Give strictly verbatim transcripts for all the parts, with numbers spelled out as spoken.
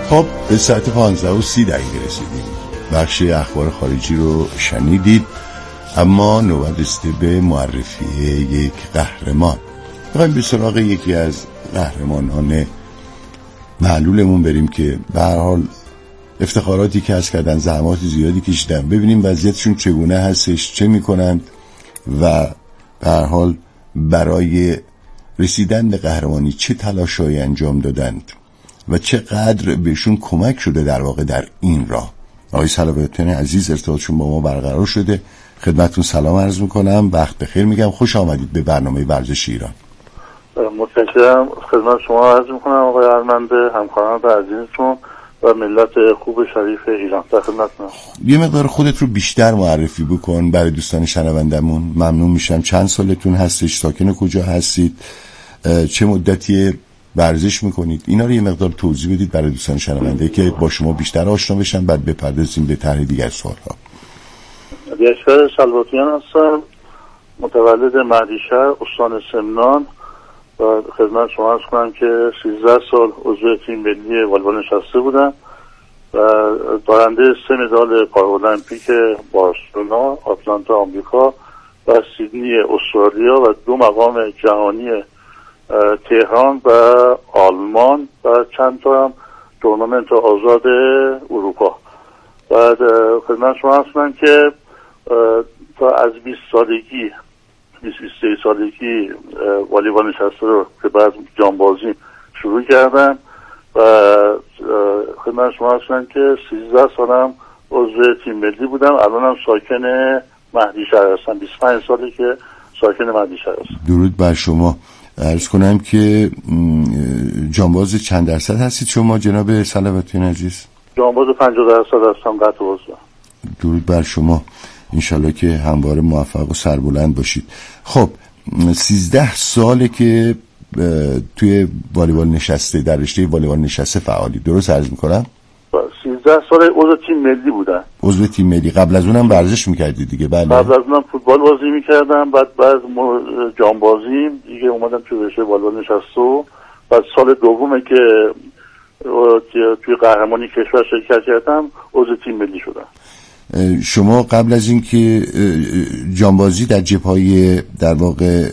خب به ساعت پانزده و سی دقیقه رسیدیم. بخش اخبار خارجی رو شنیدید، اما نوبت رسیده به معرفی یک قهرمان. میخوایم به سراغ یکی از قهرمانان معلولمون بریم که به هر حال افتخاراتی کسب کردن، زحمات زیادی کشیدن، ببینیم وضعیتشون چگونه هستش، چه میکنند و به هر حال برای رسیدن به قهرمانی چه تلاشایی انجام دادند و چقدر بهشون کمک شده در واقع در این راه. آقای صلواتیان عزیز ارتباطشون با ما برقرار شده. خدمتتون سلام عرض میکنم، وقت بخیر میگم، خوش آمدید به برنامه ورزش ایران. متشکرم، خدمت شما عرض میکنم آقای ارمنده، همکاران عزیزتون و ملت خوب شریف ایران. در خدمتتونم. یه مقدار خودت رو بیشتر معرفی بکن برای دوستان شنوندمون، ممنون میشم. چند سالتون هستش؟ ساکن کجا هستید؟ چه مدتی ورزش میکنید؟ اینا رو یه مقدار توضیح بدید برای دوستان شنونده که با شما بیشتر آشنا بشن، بعد بپردازیم به طرح دیگر سوال‌ها. یشفر صلواتیان هستم، متولد مهدیشهر، استان سمنان و خدمت شما عرض کنم که سیزده سال عضو تیم ملی والیبال نشسته بودم و دارنده سه مدال پارالمپیک بارسلونا، آتلانتا آمریکا و سیدنی استرالیا و دو مقام جهانی تهران و آلمان و چند تا هم تورنمنت آزاد اروپا. بعد خدمت شما هستم که تا از بیست سالگی بیست بیست و سه سالگی والیبال نشسته رو که بعد جانبازی شروع کردم و خدمت شما هستم که سیزده سالم عضو تیم ملی بودم. الانم ساکن مهدیشهر هستم، بیست و پنج ساله که ساکن مهدیشهر هستم. درود بر شما. عرض کنم که جانباز چند درصد هستید شما جناب صلواتیان عزیز؟ جانباز پنجاه درصد هستم، قطع عضو. درود بر شما، انشالله که همواره موفق و سربلند باشید. خب سیزده ساله که توی والیبال نشسته، در رشته والیبال نشسته فعالی، درست عرض میکنم؟ سیزده سال عضو تیم ملی بودم. عضو تیم ملی. قبل از اونم ورزش میکردی دیگه؟ بله. قبل از اونم فوتبال بازی میکردم، بعد بعد جانبازی دیگه اومدم توی رشته والیبال نشسته و بعد سال دومه که توی قهرمانی کشور شرکت کردم عضو تیم ملی شدم. شما قبل از این که جانبازی در جبهه‌های در واقع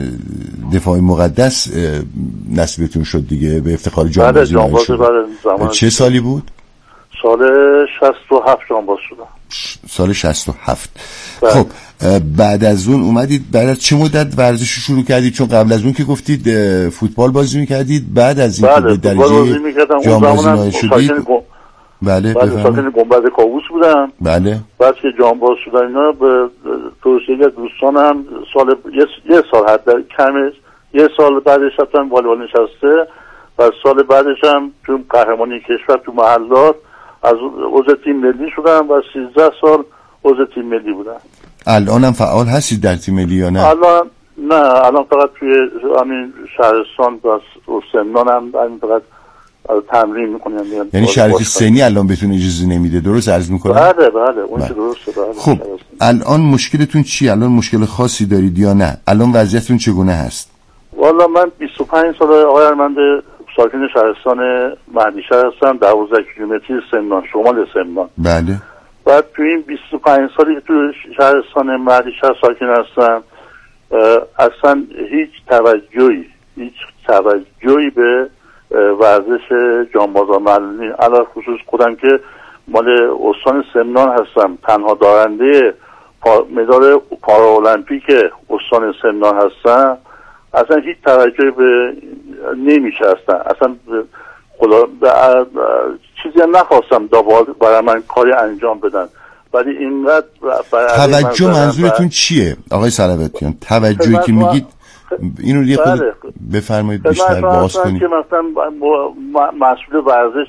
دفاع مقدس نصیبتون شد دیگه، به افتخار جانبازی نایل شد. چه سالی بود؟ سال شصت و هفت جانباز شدم. سال شصت و هفت. خب بعد از اون اومدید، بعد از چه مدت ورزش شروع کردید؟ چون قبل از اون که گفتید فوتبال بازی میکردید، بعد از این که به درجه جانبازی نایل شدید. بله بعد ساکن گنبد کاووس بودم. بله. بعد که جانباز شدن اینا به توصیه دوستانم سال یه, یه سال حد کمش یه سال بعدش رفتم والیبال نشسته و سال بعدش هم تو قهرمانی کشور تو محلات از عضو تیم ملی شدم و سیزده سال عضو تیم ملی بودم. الان هم فعال هستید در تیم ملی یا نه؟ الان نه، الان فقط توی همین شهرستان و سمنان هم همین فقط تمرین میکنم. یعنی شرایط سنی الان بهتون اجازه نمیده، درست عرض میکنم؟ بله بله اون که درسته. بله. خب الان مشکلتون چیه؟ الان مشکل خاصی دارید یا نه؟ الان وضعیتتون چگونه هست؟ والا من بیست و پنج ساله آقای ارمنده، ساکن شهرستان مهدیشهر هستم، دوازده کیلومتری سمنان، شمال سمنان. بله. بعد تو این بیست و پنج سالی که تو شهرستان مهدیشهر ساکن هستم اصلا هیچ توجهی هیچ توجهی به ورزش جانبازان معلولی، علاوه خصوص خودم که مال استان سمنان هستم، تنها دارنده پا... مدال پارالمپیک استان سمنان هستم، اصلا هیچ توجهی به نمیشه اصلا اصلا خدا ب... چیزی هم نخواستم برای من کاری انجام بدن، ولی اینقدر توجه منظورتون چیه آقای صلواتیان؟ توجهی که میگید اینو یه خود بفرمایید بیشتر باز کنید. که مثلا مسئول ورزش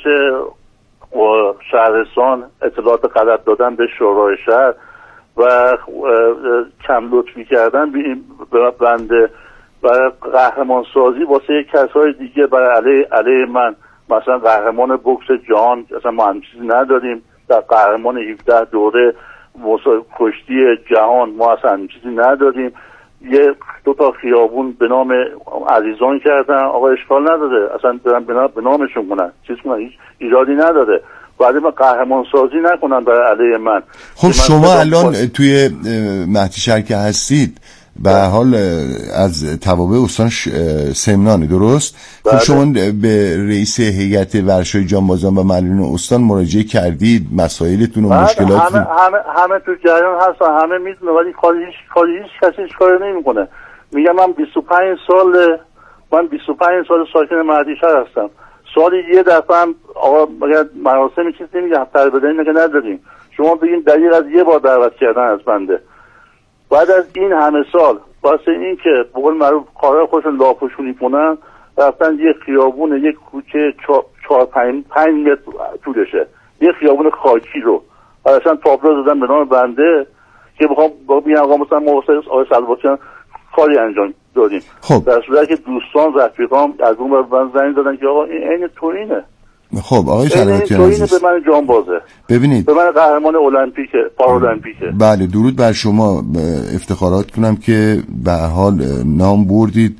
شهرستان اطلاعات غلط دادن به شورای شهر و کم لطفی کردن به بنده و قهرمان سازی واسه کسای دیگه برای علیه علیه من، مثلا قهرمان بوکس جهان اصلا ما هم چیزی نداریم، در قهرمان هفده دوره کشتی جهان ما اصلا چیزی نداریم، یه دو تا خیابون به نام عزیزان کردن، آقا اشکال نداره، اصلا برن به نامشون کنن، چیز کنن، هیچ ایرادی نداره. بعد ما قهرمان سازی نکنن برای علیه من. خب شما الان با... توی مهدی شهر که هستید به حال از توابع استان سمنان، درست؟ خب شما به رئیس هیئت ورشای جانبازان و معلولین استان مراجعه کردید؟ مسائلتون و مشکلاتتون؟ همه همه همه تو جریان هستن، همه میدونن، ولی کاری هیچ کاری هیچ کسی هیچ کاری نمیکنه. میگم من بیست و پنج سال من بیست و پنج سال ساکن مهدی شهر هستم. سالی یه دفعه هم آقا مگر مراسم چیزی نمیگم تر بدین نگه نداریم. شما بگین دلیل از یه بار دعوت کردن از بنده. بعد از این همه سال واسه این که به قول معروف کارهای خودشون لاپوشونی کنن، رفتن یه خیابون یک کوچه چهار پنج پنج متر طولشه، یه خیابون خاکی رو اصلا تابلو دادن به نام بنده که بخوام بگم آقا مثلا ما واسه آقای سلواطیان کاری انجام دادیم. خب در صورتی که دوستان رفیقام از اون بر من زنگ دادن که آقا این عین تورینه. خب آقای سلواطیان عزیز، به من جانبازه، ببینید به من قهرمان المپیکه، پارالمپیکه. بله درود بر شما، افتخارات کنم که به هر حال نام بردید.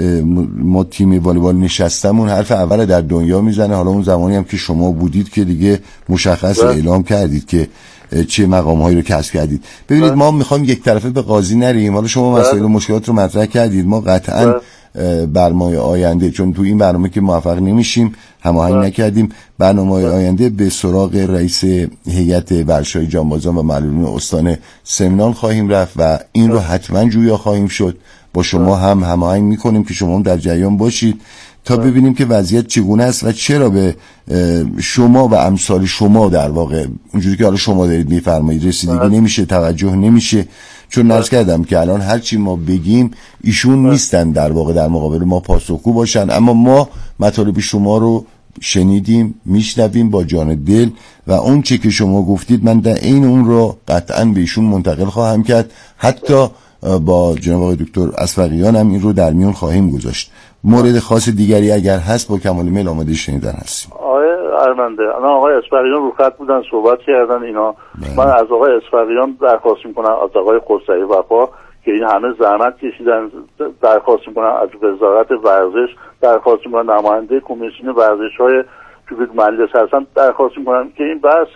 ما تیم والیبال نشستمون حرف اول در دنیا میزنه، حالا اون زمانی هم که شما بودید که دیگه مشخص اعلام کردید که چه مقام هایی رو کسب کردید. ببینید ما میخوایم یک طرفه به قاضی نریم، حالا شما مسائل و مشکلات رو مطرح کردید، ما قطعا برنامه آینده، چون تو این برنامه که موفق نمیشیم، هماهنگ نکردیم، برنامه آینده به سراغ رئیس هیئت ورشای جانبازان و معلولین استان سمنان خواهیم رفت و این رو حتما جویا خواهیم شد. با شما هم هماهنگ میکنیم که شما هم در جریان باشید تا ببینیم که وضعیت چگونه است و چرا به شما و امثال شما در واقع اونجوری که حالا شما دارید میفرمایید رسیدگی نمیشه، توجه نمیشه. چون نرس کردم که الان هرچی ما بگیم ایشون نیستن در واقع در مقابل ما پاسخگو باشن، اما ما مطالب شما رو شنیدیم، میشنویم با جان دل و اون چه که شما گفتید من در عین اون رو قطعا به ایشون منتقل خواهم کرد، حتی با جناب آقای دکتر اصفهانی هم این رو در میون خواهیم گذاشت. مورد خاص دیگری اگر هست با کمال میل آماده شنیدن هستیم. آقای ارمنده، الان آقای اصفهانی رو خط بودن صحبت کردن اینا. بله. من از آقای اصفهانی درخواست میکنم، از آقای خسروی وفا که این همه زحمت کشیدن، درخواست میکنم از وزارت ورزش، درخواست میکنم نماینده کمیسیون ورزش‌های توی مجلس هستن، درخواست میکنم که این بحث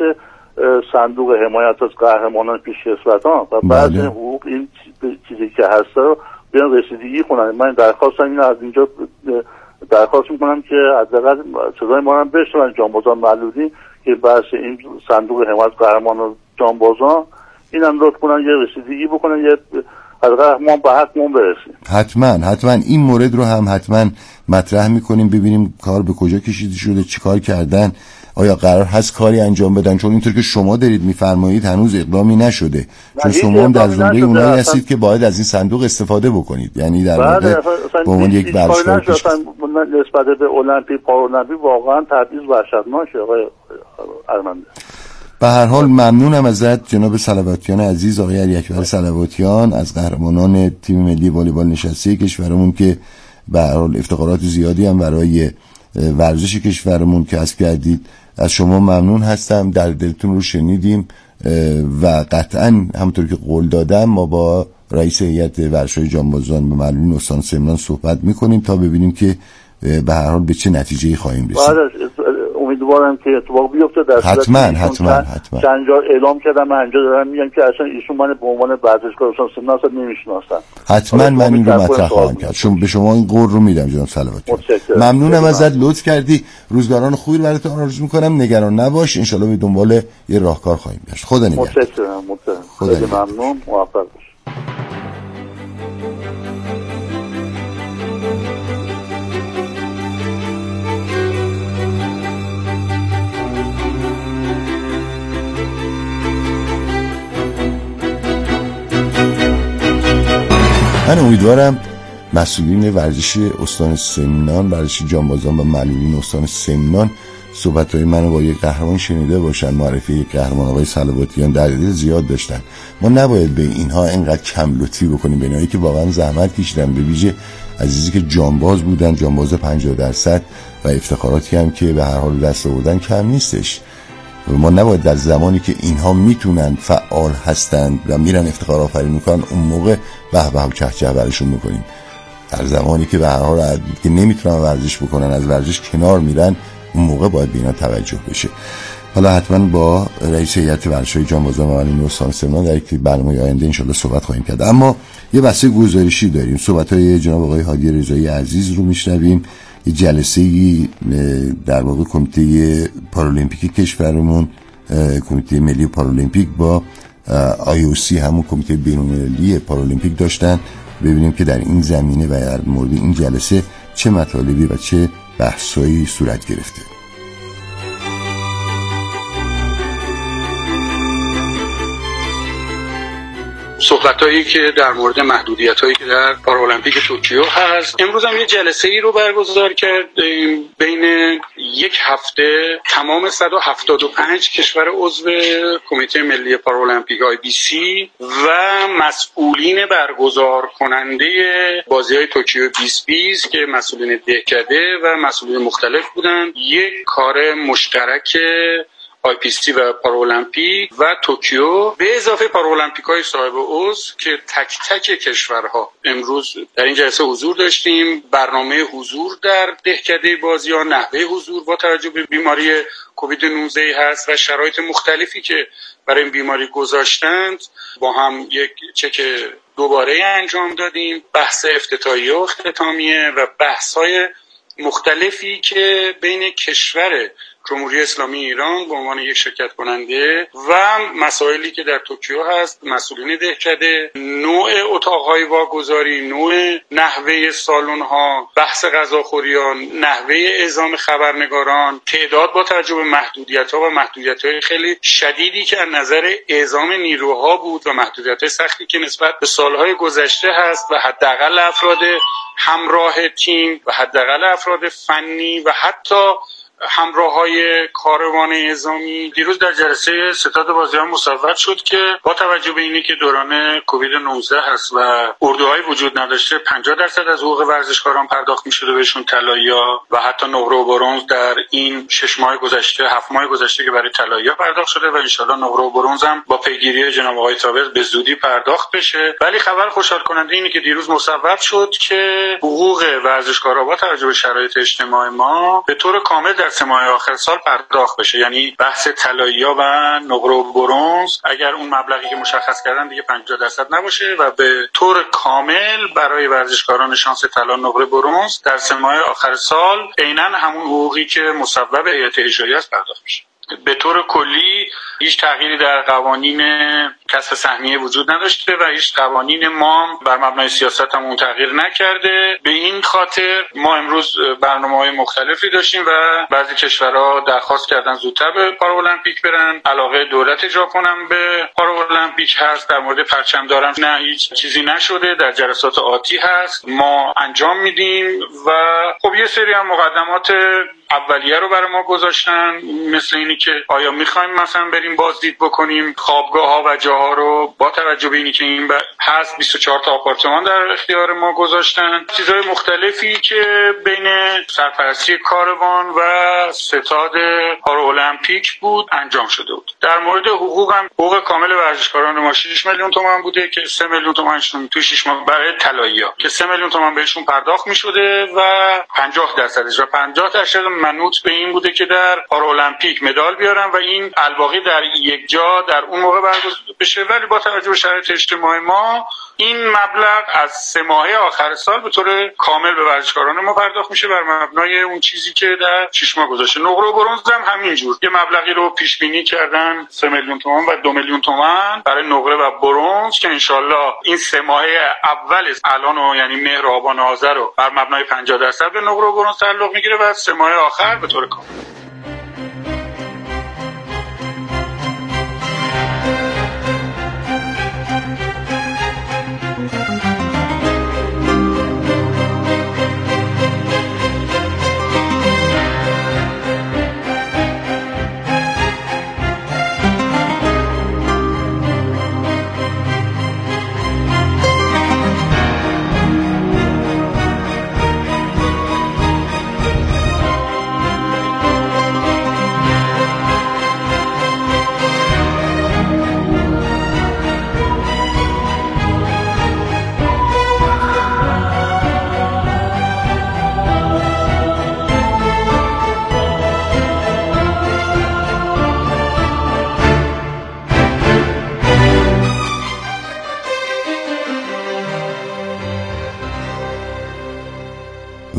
صندوق حمایت از قهرمانان پیشکسوتان و بعض بله. حقوق این چیزی که هست رو بیان رسیدگی کنن. من درخواستم اینو از اینجا درخواست میکنم که حداقل صدای ما هم بشنون جانبازان معلولین که بحث این صندوق حمایت قهرمانان جانبازان اینم لطف کنن یه رسیدگی بکنن، یه از ما به حقمون برسیم. حتما حتما این مورد رو هم حتما مطرح میکنیم، ببینیم کار به کجا کشیده شده، چیکار کردن، آیا قرار هست کاری انجام بدن، چون اینطور که شما دارید میفرمایید هنوز اقدامی نشده، چون شما هم در زمره اونایی هستید که باید از این صندوق استفاده بکنید، یعنی در واقع به عنوان یک ورزشکار نسبت به المپیک پارالمپیک واقعا تبعیض وحشتناکه. آقای ارمنده به هر حال ممنونم ازت جناب سلواطیان عزیز، آقای علی‌اکبر سلواطیان از قهرمانان تیم ملی والیبال نشسته کشورمون که به هر حال افتخارات زیادی هم برای ورزش کشورمون کسب کردید. از شما ممنون هستم، در دلتون رو شنیدیم و قطعا همونطور که قول دادم ما با رئیس هیئت ورشای جانبازان و معلولین استان سمنان صحبت میکنیم تا ببینیم که به هر حال به چه نتیجه‌ای خواهیم رسید. امیدوارم که اتفاق بیفته. در حتما حتما حتما چند جا اعلام کردم، من اینجا دارم میگم که اصلا ایشون من به عنوان ورزشکار استان سمنان اصلا نمیشناسن. حتما من این رو مطرح خواهم کرد، چون به شما این قول رو میدم جناب سلواطیان. ممنونم ازت، لطف کردی. روزگاران خوبی براتون آرزو میکنم، نگران نباش، ان شاءالله به دنبال یه راهکار خواهیم گشت. خدا نگهدار. متشکرم متشکرم. خیلی ممنون، موفق باش. من امیدوارم مسئولین ورزش استان سمنان، ورزش جانبازان و معلولین استان سمنان صحبت‌های منو با یک قهرمان شنیده باشن. معرفی یک قهرمان آقای سلواطیان در دل زیاد داشتن. ما نباید به اینها اینقدر کم لطفی بکنیم، به اینایی که واقعا زحمت کشیدن، به ویژه عزیزی که جانباز بودن، جانباز پنجاه درصد و افتخاراتی هم که به هر حال دست آوردن کم نیستش. ما نباید در زمانی که اینها میتونن فعال هستند و میرن افتخار آفرین میکنن اون موقع به به و چهچه برشون میکنیم. در زمانی که به هر حال که نمیتونن ورزش بکنن از ورزش کنار میرن اون موقع باید به اینا توجه بشه. حالا حتما با رئیس هیئت ورزش‌های جانبازان و معلم استان سمنان در یک برنامه آینده انشالله صحبت خواهیم کرد. اما یه بحث گزارشی داریم. صحبت‌های جناب آقای هادی رضایی عزیز رو میشنویم. یه جلسه‌ای در واقع کمیته پارالمپیک کشورمون، کمیته ملی پارالمپیک با آی او سی همون کمیته بین‌المللی پارالمپیک داشتن. ببینیم که در این زمینه و در مورد این جلسه چه مطالبی و چه بحثایی صورت گرفته. صحبتایی که در مورد محدودیتایی که در پارالمپیک توکیو هست. امروز هم یه جلسه ای رو برگزار کردیم بین یک هفته تمام صد و هفتاد و پنج کشور عضو کمیته ملی پارالمپیک آی بی سی و مسئولین برگزار کننده بازی‌های توکیو بیست بیست که مسئولین دهکده و مسئولین مختلف بودن. یک کار مشترک آی پی سی و پارالمپیک و توکیو به اضافه پارالمپیک‌های صاحب عضو که تک تک کشورها امروز در این جلسه حضور داشتیم. برنامه حضور در دهکده بازی‌ها، نحوه حضور با توجه به بیماری کووید نوزده هست و شرایط مختلفی که برای این بیماری گذاشتند با هم یک چک دوباره انجام دادیم. بحث افتتاحیه و اختتامیه و بحث‌های مختلفی که بین کشور جمهوری اسلامی ایران به عنوان یک شرکت کننده و مسائلی که در توکیو هست، مسئولین دهکده، نوع اتاقهای واگذاری، نوع نحوه سالن‌ها، بحث غذاخوریان، نحوه اعزام خبرنگاران، تعداد با توجه به محدودیت‌ها و محدودیت‌های خیلی شدیدی که از نظر اعزام نیروها بود و محدودیت‌های سختی که نسبت به سال‌های گذشته هست و حداقل افراد همراه تیم و حداقل افراد فنی و حتی همراه‌های کاروان اعزامی. دیروز در جلسه ستاد بازی‌ها مصوب شد که با توجه به اینی که دوران کووید نوزده هست و اردوهای وجود نداشته پنجاه درصد از حقوق ورزشکاران پرداخت می‌شده بهشون طلایی‌ها و حتی نقره و برنز در این شش ماه گذشته هفت ماه گذشته که برای طلایی‌ها پرداخت شده و ان شاءالله نقره و برنز هم با پیگیری جناب آقای تابر به زودی پرداخت بشه. ولی خبر خوشحال کننده اینه که دیروز مصوب شد که حقوق ورزشکارا با توجه به شرایط اجتماعی ما به طور کامل در سه ماه آخر سال پرداخت بشه. یعنی بحث طلایی‌ها و نقره و برنز اگر اون مبلغی که مشخص کردن دیگه پنجاه درصد نباشه و به طور کامل برای ورزشکاران شانس طلا، نقره، برنز در سه ماه آخر سال عیناً همون حقوقی که مصوب هیئت اجرایی است پرداخت بشه. به طور کلی هیچ تغییری در قوانین کسب سهمیه وجود نداشته و هیچ قوانین ما بر مبنای سیاست هم اون تغییر نکرده. به این خاطر ما امروز برنامه‌های مختلفی داشتیم و بعضی کشورها درخواست کردن زودتر به پارالمپیک برن. علاقه دولت ژاپن هم به پارالمپیک هست. در مورد پرچم دارم نه هیچ چیزی نشده، در جلسات آتی هست، ما انجام میدیم و خب یه سری هم مقدمات اولیه رو برای ما گذاشتن، مثل اینی که آیا میخوایم مثلا بریم بازدید بکنیم خوابگاه ها و جاها رو، با توجه به اینی که این هست بیست و چهار تا آپارتمان در اختیار ما گذاشتن. چیزهای مختلفی که بین سرپرستی کاروان و ستاد پارالمپیک بود انجام شده بود. در مورد حقوق هم حقوق کامل ورزشکاران ما شش میلیون تومان بوده که سه میلیون تومانشون تو شش ماه برای طلایی‌ها که سه میلیون تومان بهشون پرداخت می‌شده و پنجاه درصدش و پنجاه درصد منوط به این بوده که در پارالمپیک مدال بیارن و این الباقی در یک جا در اون موقع برگزار بشه. ولی با توجه به شرایط اجتماعی ما این مبلغ از سه ماهه آخر سال به طور کامل به ورزشکاران ما پرداخت میشه بر مبنای اون چیزی که در شش ماه گذشته. نقره و برنز هم همینجور یه مبلغی رو پیش بینی کردن سه میلیون تومان و دو میلیون تومان برای نقره و برنز که انشالله این سه ماهه اول الان و یعنی مهر و آبان و آذر رو بر مبنای پنجاه درصد به نقره و برنز تعلق میگیره و سه ماه آخر به طور کامل.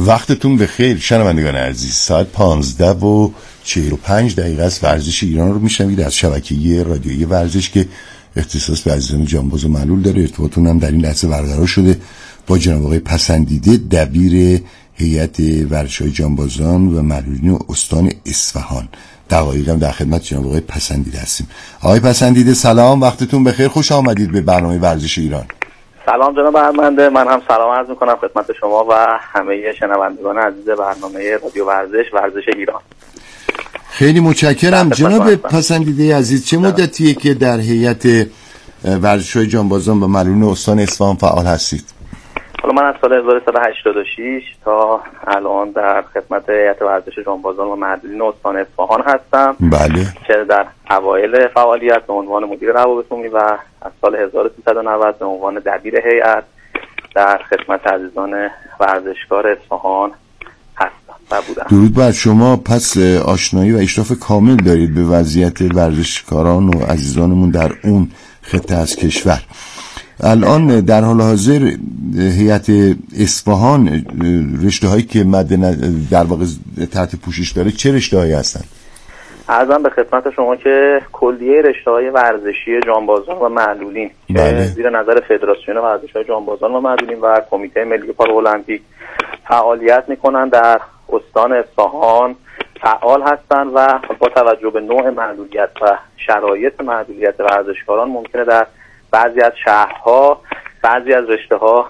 وقتتون بخیر شنوندگان عزیز. ساعت پانزده و چهل و پنج دقیقه است. ورزش ایران رو میشنوید از شبکه رادیویی ورزش که اختصاص به عزیزان جانباز و معلول داره. ارتباطتون هم در این لحظه برقرار شده با جناب آقای پسندیده، دبیر هیئت ورزش‌های جانبازان و معلولین استان اصفهان. دقایقم در خدمت جناب آقای پسندیده هستیم. آقای پسندیده سلام، وقتتون بخیر، خوش آمدید به برنامه ورزش ایران. سلام جناب هرمنده، من هم سلام عرض میکنم خدمت شما و همه شنوندگان عزیز برنامه رادیو ورزش ورزش ایران. خیلی متشکرم جناب پسندیده عزیز. چه مدتیه که در هیئت ورزش‌های جانبازان و معلولین استان اصفهان فعال هستید؟ حالا من از سال هزار و سیصد و هشتاد و شش تا الان در خدمت هیئت ورزش جانبازان و معلولین استان اصفهان هستم. بله. که در اوایل فعالیت به عنوان مدیر روابط عمومی و از سال هزار و سیصد و نود به عنوان دبیر هیئت در خدمت عزیزان ورزشکار اصفهان هستم و بودم. درود بر شما. پس آشنایی و اشراف کامل دارید به وضعیت ورزشکاران و عزیزانمون در اون خطه از کشور. الان در حال حاضر هیئت اصفهان رشته هایی که مد در واقع تحت پوشش داره چه رشته هایی هستن؟ عرضم به خدمت شما که کلیه رشته های ورزشی جانبازان و معلولین بله. که زیر نظر فدراسیون ورزش‌های جانبازان و معلولین و کمیته ملی پارالمپیک فعالیت میکنن در استان اصفهان فعال هستند و با توجه به نوع معلولیت و شرایط معلولیت ورزشکاران ممکنه در بعضی از شهرها بعضی از رشته‌ها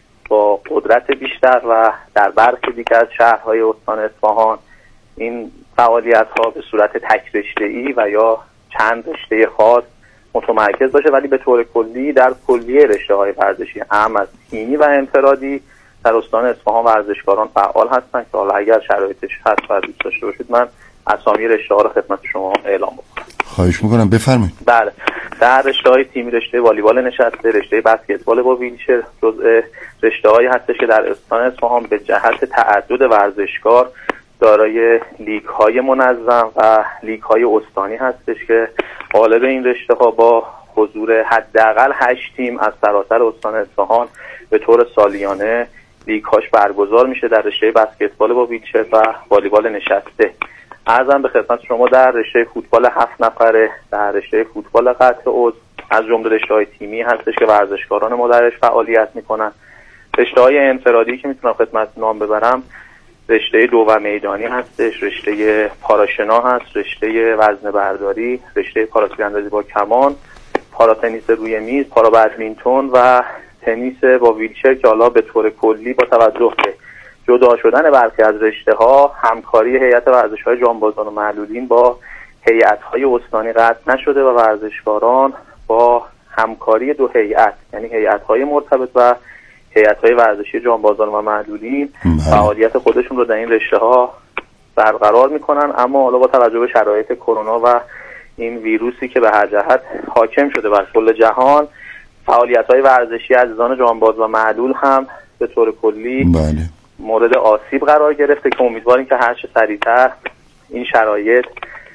با قدرت بیشتر و در برخی دیگر از شهرهای استان اصفهان این فعالیت‌ها به صورت تک رشته‌ای و یا چند رشته خاص متمرکز باشه، ولی به طور کلی در کلیه رشته‌های ورزشی اهم از تیمی و انفرادی در استان اصفهان ورزشکاران فعال هستند که حالا اگر شرایطش هست و دوست داشته باشید من اسامی رشته‌ها رو خدمت شما اعلام بکنم. خواهش میکنم بفرمایید. بله، در رشته‌های تیمی رشته والیبال نشسته، رشته بسکتبال با ویلچر جزء رشته‌هایی هستش که در استان اصفهان به جهت تعدد ورزشکار دارای لیگ‌های منظم و لیگ‌های استانی هستش که غالب این رشته‌ها با حضور حداقل هشت تیم از سراسر استان اصفهان به طور سالیانه لیگ‌هاش برگزار میشه. در رشته بسکتبال با ویلچر و والیبال نشسته عرضم به خدمت شما در رشته فوتبال هفت نفره، در رشته فوتبال قطع عضو از جمله رشته‌های تیمی هستش که ورزشکاران ما درش فعالیت میکنن. رشته‌های انفرادی که میتونم خدمت نام ببرم رشته دو و میدانی هستش، رشته پاراشنا هست، رشته وزنه برداری، رشته پاراتیراندازی با کمان، پاراتنیس روی میز، پارا بدمینتون و تنیس با ویلچر که حالا به طور کلی با توجه به جدا شدن برخی از رشته‌ها همکاری هیئت ورزش‌های جانبازان و معلولین با هیئت‌های استانی قطع نشده و ورزشکاران با همکاری دو هیئت یعنی هیئت‌های مرتبط و هیئت‌های ورزشی جانبازان و معلولین فعالیت خودشون رو در این رشته‌ها برقرار می‌کنن. اما حالا با توجه به شرایط کرونا و این ویروسی که به هر جهت حاکم شده بر کل جهان فعالیت‌های ورزشی عزیزان جانباز و معلول هم به طور کلی بله. مورد آسیب قرار گرفته که امیدواریم که هر چه سریعتر این شرایط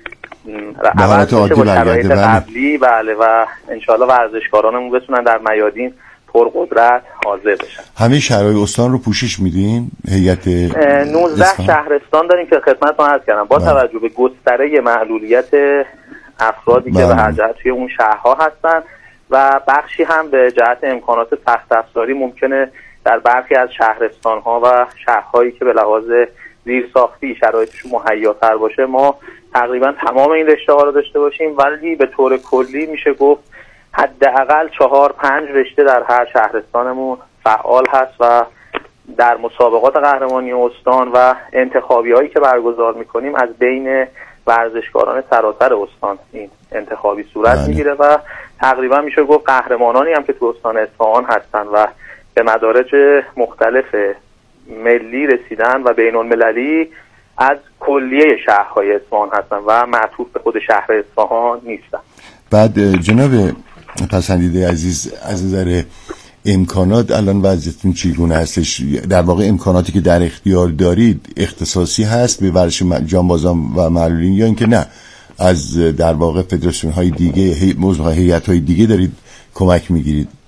عوض بشه با شرایط قبلی بله و انشالله ورزشکارانمون بتونن در میادین پرقدرت حاضر بشن. همه شهرهای استان رو پوشش میدین؟ هیئت نوزده شهرستان داریم که خدمتتون عرض کردم با بله. توجه به گستره معلولیت افرادی بله. که به هر جهت توی اون شهرها هستن و بخشی هم به جهت امکانات سخت افزاری ممکنه در برخی از شهرستان‌ها و شهرهایی که به لحاظ زیرساختی شرایطشون مهیاتر باشه ما تقریبا تمام این رشته‌ها رو داشته باشیم، ولی به طور کلی میشه گفت حداقل چهار پنج رشته در هر شهرستانمون فعال هست و در مسابقات قهرمانی استان و انتخابی‌هایی که برگزار می‌کنیم از بین ورزشکاران سراسر استان این انتخابی صورت می‌گیره و تقریبا میشه گفت قهرمانانی هم که تو استان اصفهان هستن و به مدارج مختلف ملی رسیدن و بین المللی از کلیه شهرهای اصفهان هستن و معطوف به خود شهر اصفهان نیستن. بعد جناب پسندیده عزیز از نظر امکانات الان وضعیتون چگونه هستش؟ در واقع امکاناتی که در اختیار دارید اختصاصی هست به ورزش جانبازان و معلولین یا اینکه نه از در واقع فدراسیون های دیگه موضوع هیئت های دیگه دارید کمک میگیرید؟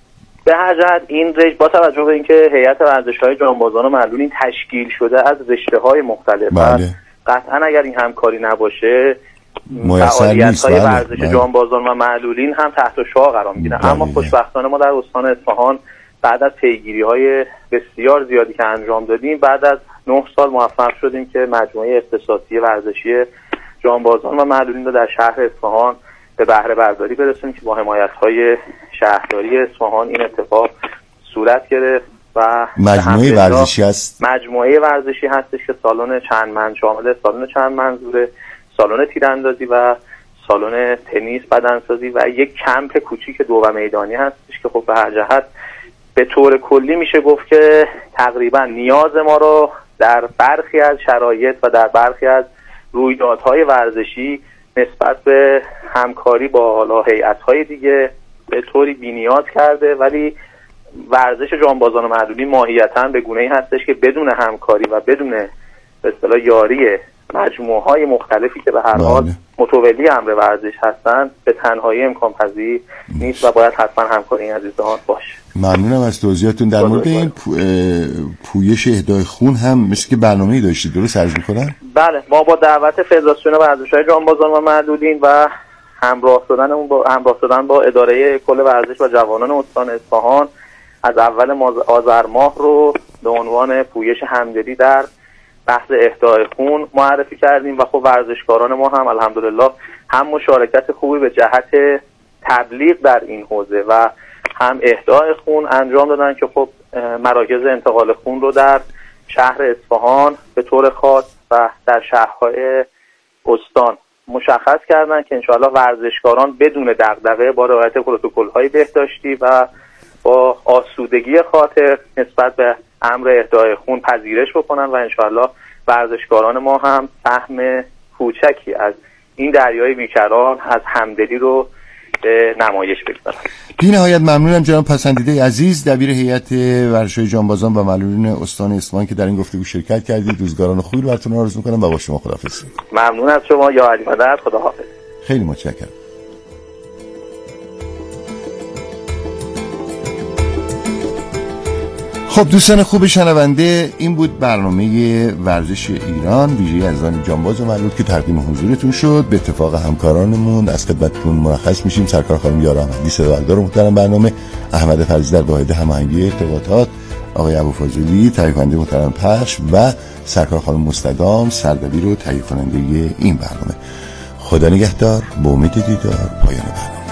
به هر جهت این رشته با توجه به اینکه هیئت ورزش‌های جانبازان و معلولین تشکیل شده از رشته‌های مختلف، بله. قطعا اگر این همکاری نباشه میسر نیست. فعالیت‌های ورزش بله. جانبازان و معلولین هم تحت شعاع قرار می‌گیره. بله. اما خوشبختانه ما در استان اصفهان بعد از پیگیری‌های بسیار زیادی که انجام دادیم، بعد از نه سال موفق شدیم که مجموعه اختصاصی ورزشی جانبازان و معلولین رو در شهر اصفهان به بهره برداری برسونیم که با حمایت‌های شهرداری اصفهان این اتفاق صورت گرفت و مجموعه ورزشی است. مجموعه ورزشی هستش که سالن چند من شامل سالن چند منظوره، سالن تیراندازی و سالن تنیس، بدنسازی و یک کمپ کوچیک دو و میدانی هستش که خب به هر جهت به طور کلی میشه گفت که تقریبا نیاز ما رو در برخی از شرایط و در برخی از رویدادهای ورزشی نسبت به همکاری با حالا هیئت‌های دیگه به طوری بی‌نیاز کرده، ولی ورزش جانبازان و معلولین ماهیتاً به گونه‌ای هستش که بدون همکاری و بدون به اصطلاح یاری مجموعه‌های مختلفی که به هر حال متولی امر ورزش هستند به تنهایی امکان پذیر نیست و باید حتما همکاری این عزیزان باشه. ممنونم از توضیحاتون. در مورد این پویش اهدای خون هم مثل که برنامه‌ای داشتید، درست عرض می‌کنم؟ بله، ما با دعوت فدراسیون ورزش‌های جانبازان و معلولین و همراه شدن با همراه شدن با اداره کل ورزش و جوانان استان اصفهان از اول آذر ماه رو به عنوان پویش همدلی در بحث اهدای خون معرفی کردیم و خب ورزشکاران ما هم الحمدلله هم مشارکت خوبی به جهت تبلیغ در این حوزه و هم اهدای خون انجام دادن که خب مراکز انتقال خون رو در شهر اصفهان به طور خاص و در شهرهای استان مشخص کردن که انشاءالله ورزشکاران بدون دغدغه با رعایت پروتکل‌های بهداشتی و با آسودگی خاطر نسبت به امر اهدای خون پذیرش بکنن و انشاءالله ورزشکاران ما هم سهم کوچکی از این دریای بیکران از همدلی رو به نمایش بگذارن. بی نهایت ممنونم جناب پسندیده عزیز، دبیر هیئت ورزش‌های جانبازان و معلولین استان اصفهان که در این گفتگو شرکت کردید. روزگاران خوبی رو براتون آرزو می‌کنم و با شما خداحافظ. ممنون از شما یا علی مدد. خداحافظ. خیلی متشکرم. خب دوستان خوب شنونده، این بود برنامه ورزش ایران ویژه از آن جانباز و معلول که تقدیم حضورتون شد. به اتفاق همکارانمون از خدمتتون مرخص میشیم. سرکار خانم یار احمدی صدابردار محترم برنامه، احمد فرزی در واحد هماهنگی ارتباطات، آقای ابوفاضلی تهیه کننده محترم پخش و سرکار خانم مستدام سردبیر و تهیه کننده این برنامه. خدا نگهدار، با امید دیدار. پایان برنامه.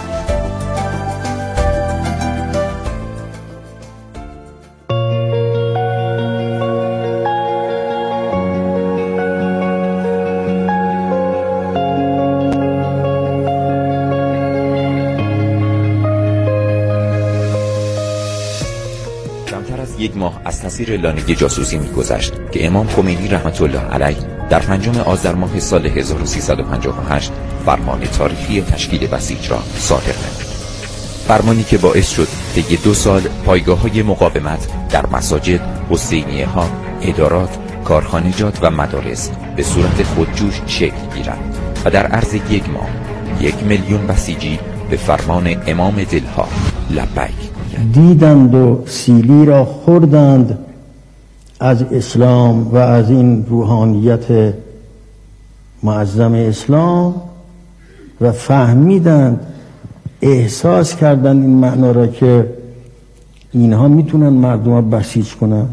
یک ماه از تصویر لانگی جاسوسی می‌گذشت که امام خمینی رحمت الله علیه در پنجم آذر ماه سال هزار و سیصد و پنجاه و هشت فرمان تاریخی تشکیل بسیج را صادر نمود. فرمانی که باعث شد طی دو سال پایگاه‌های مقاومت در مساجد، حسینیه‌ها، ادارات، کارخانجات و مدارس به صورت خودجوش شکل گیرند و در عرض یک ماه یک میلیون بسیجی به فرمان امام دلها لبیک دیدند و سیلی را خوردند از اسلام و از این روحانیت معظم اسلام و فهمیدند، احساس کردند این معنا را که اینها میتونن مردم را بسیج کنن.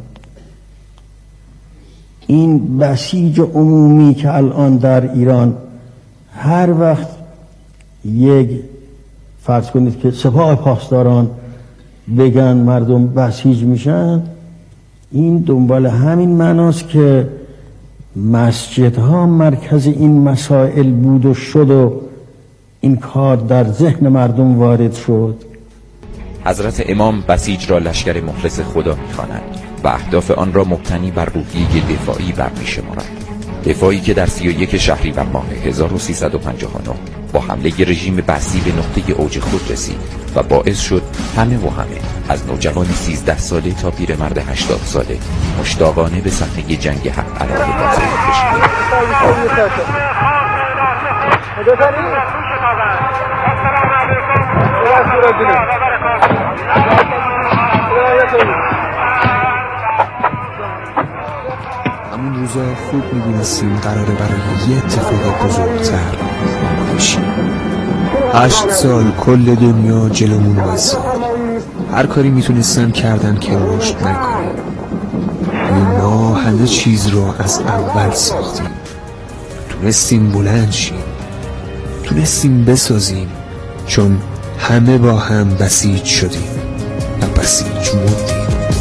این بسیج عمومی که الان در ایران هر وقت یک فرض کنید که سپاه پاسداران بگن مردم بسیج میشن، این دنبال همین معناست که مسجدها مرکز این مسائل بود و شد و این کار در ذهن مردم وارد شد. حضرت امام بسیج را لشکر مخلص خدا می‌خوانند و اهداف آن را مبتنی بر روحیه دفاعی برمی‌شمارند. دفاعی که در سی و یک شهریور ماه هزار و سیصد و پنجاه و نه با حمله رژیم بعثی به نقطه اوج خود رسید و باعث شد همه و همه از نوجوان سیزده ساله تا پیرمرد هشتاد ساله مشتاقانه به صحنه جنگ حق علیه باطل بشوند. همون روزا خوب می‌دونستیم قراره برای یه اتفاق بزرگتر باشیم. هشت سال کل دنیا جلومون وایساد. هر کاری میتونستن کردن که رشد نکنه. ما همه چیز رو از اول ساختیم. تونستیم بلند شیم، تونستیم بسازیم، چون همه با هم بسیج شدیم و بسیج موندیم.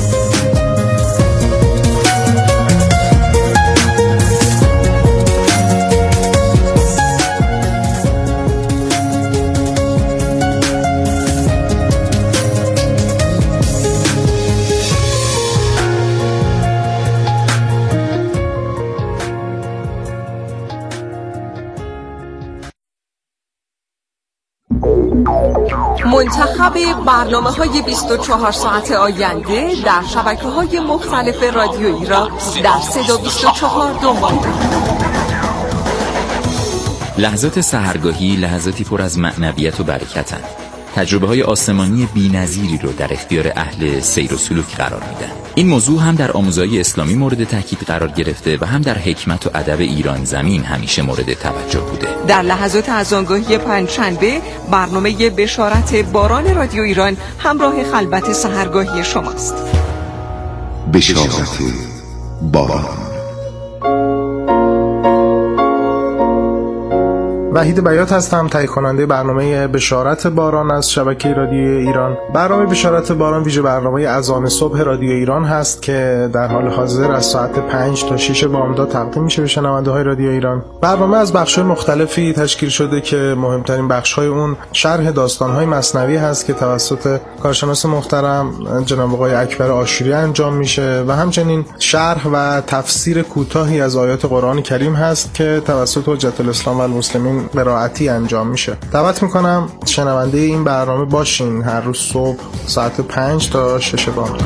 منتخب برنامه‌های بیست و چهار ساعت آینده در شبکه‌های مختلف رادیویی را در صدا بیست و چهار دنبال کنید. لحظات سحرگاهی لحظاتی پر از معنویت و برکتند. تجربه های آسمانی بی‌نظیری رو در اختیار اهل سیر و سلوک قرار میدن. این موضوع هم در آموزهای اسلامی مورد تاکید قرار گرفته و هم در حکمت و ادب ایران زمین همیشه مورد توجه بوده. در لحظات اذانگاهی پنجشنبه برنامه بشارت باران رادیو ایران همراه خلوت سحرگاهی شماست. بشارت باران. وحید بیات هستم، تهیه کننده برنامه بشارت باران از شبکه رادیو ایران. برنامه بشارت باران ویژه برنامه اذان صبح رادیو ایران هست که در حال حاضر از ساعت پنج تا شش بامداد تقدیم میشه به شنونده های رادیو ایران. برنامه از بخش‌های مختلفی تشکیل شده که مهمترین بخش‌های اون شرح داستان‌های مثنوی هست که توسط کارشناس محترم جناب آقای اکبر آشوری انجام میشه و همچنین شرح و تفسیر کوتاهی از آیات قرآن کریم هست که توسط حجت الاسلام و المسلمین قرائتی انجام میشه. دعوت میکنم شنونده این برنامه باشین هر روز صبح ساعت پنج تا شش بامداد.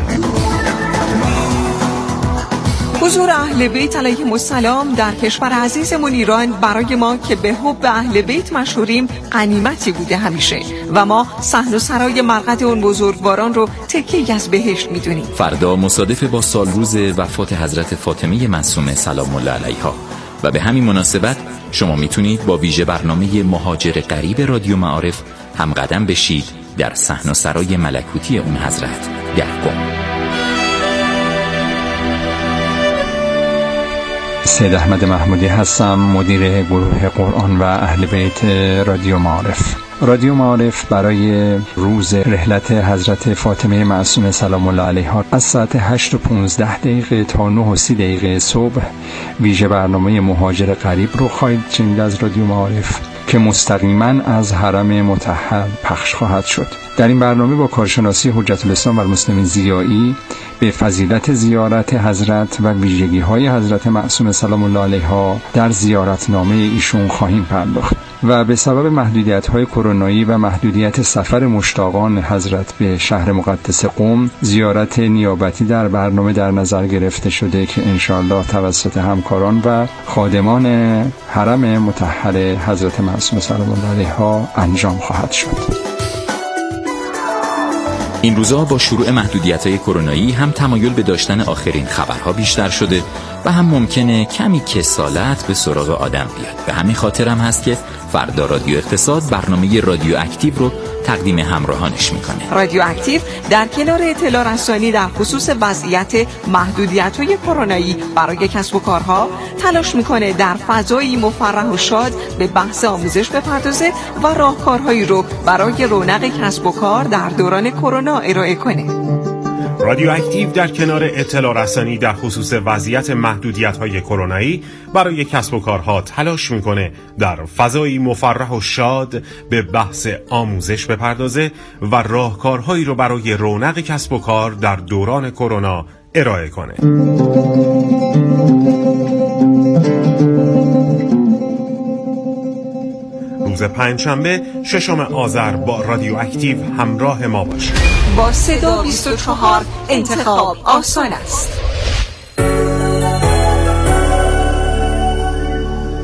حضور اهل بیت علیهم السلام در کشور عزیزمون ایران برای ما که به حب اهل بیت مشهوریم غنیمتی بوده همیشه و ما صحن و سرای مرقد اون بزرگواران رو تکیه‌ای از بهشت میدونیم. فردا مصادف با سالروز وفات حضرت فاطمه معصومه سلام الله علیها و به همین مناسبت شما میتونید با ویژه برنامه مهاجر غریب رادیو معارف هم قدم بشید در صحن و سرای ملکوتی اون حضرت در قم. سید احمد محمودی هستم، مدیر گروه قرآن و اهل بیت رادیو معارف. رادیو معارف برای روز رحلت حضرت فاطمه معصومه سلام الله علیها از ساعت هشت و پانزده دقیقه تا نه و سی دقیقه صبح ویژه برنامه مهاجر غریب رو خواهید شنید از رادیو معارف که مستقیما از حرم مطهر پخش خواهد شد. در این برنامه با کارشناسی حجت الاسلام و المسلمین ضیایی به فضیلت زیارت حضرت و ویژگی‌های حضرت معصومه سلام الله علیها در زیارتنامه ایشون خواهیم پرداخت و به سبب محدودیت‌های کرونایی و محدودیت سفر مشتاقان حضرت به شهر مقدس قم زیارت نیابتی در برنامه در نظر گرفته شده که انشاءالله توسط همکاران و خادمان حرم مطهر حضرت معصومه سلام الله علیها انجام خواهد شد. این روزها با شروع محدودیت‌های کرونایی هم تمایل به داشتن آخرین خبرها بیشتر شده و هم ممکنه کمی کسالت به سراغ آدم بیاد. به همین خاطر هم هست که فردا رادیو اقتصاد برنامه رادیو اکتیو رو تقدیم همراهانش میکنه. رادیو اکتیو در کنار اطلاع رسانی در خصوص وضعیت محدودیت‌های کرونایی برای کسب و کارها تلاش میکنه در فضایی مفرح و شاد به بحث آموزش بپردازه و راهکارهایی رو برای رونق کسب و کار در دوران کرونا ارائه کنه. رادیو اکتیو در کنار اطلاع رسانی در خصوص وضعیت محدودیت‌های کرونایی برای کسب و کارها تلاش میکنه در فضایی مفرح و شاد به بحث آموزش بپردازه و راهکارهایی رو برای رونق کسب و کار در دوران کرونا ارائه کنه. روز پنجشنبه ششم آذر با رادیو اکتیو همراه ما باشید. با صدا بیست و چهار انتخاب آسان است.